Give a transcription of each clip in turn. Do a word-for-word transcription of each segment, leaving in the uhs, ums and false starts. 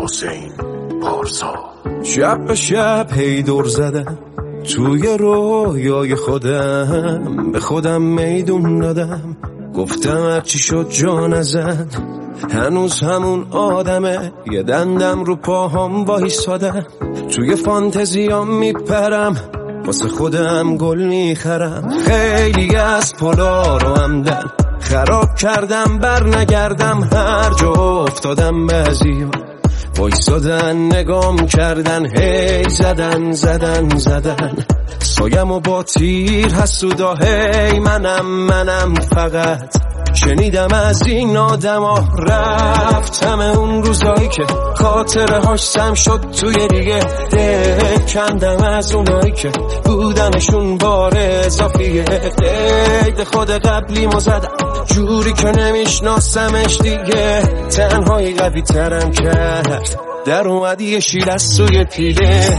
حسین پارسا. شب به شب هی دور زدم توی رویای خودم، به خودم میدون دادم، گفتم هرچی شد جا نزن، هنوز همون آدمه، یه دندم رو پاهام وایسادم، توی فانتزیام میپرم، واسه خودم گل میخرم. خیلی از پلا رو همدن خراب کردم، بر نگردم، هر جا افتادم بعضیا وایسادن نگام کردن، هی زدن زدن زدن سایم و با تیر حسودا، هی منم منم فقط شنیدم از این آدم ها. رفتم اون روزایی که خاطره هاش سم شد توی دیگه، دل کندم از اونایی که بودنشون بار اضافیه، قید خود قبلی ما زدم جوری که نمیشناسمش دیگه، تنهایی قوی ترم کرد، در اومدی یه شیر از سوی پیله.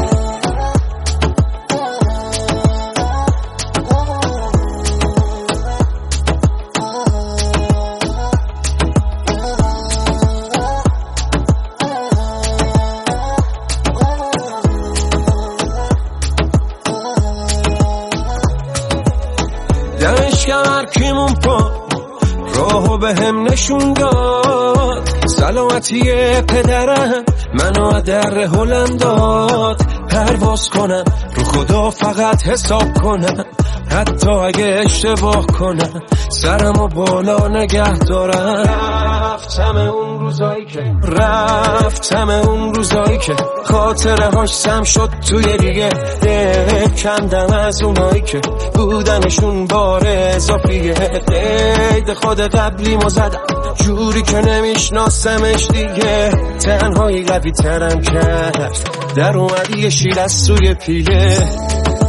دمش کمر کیمون پا راهو به هم نشون داد، سلامتی پدرم منو در هلم داد، پرواز کنم رو خدا فقط حساب کنم، حتی اگه اشتباه کنم سرمو بالا نگه دارم. رفتم اون روزایی که رفتم اون روزایی که خاطره هاش سم شد توی دیگه، دل کندم از اونایی که بودنشون بار اضافیه، قید خود قبلی ما زدم جوری که نمیشناسمش دیگه، تنهایی قوی ترم کرد، در اومدی یه شیر از سوی پیله.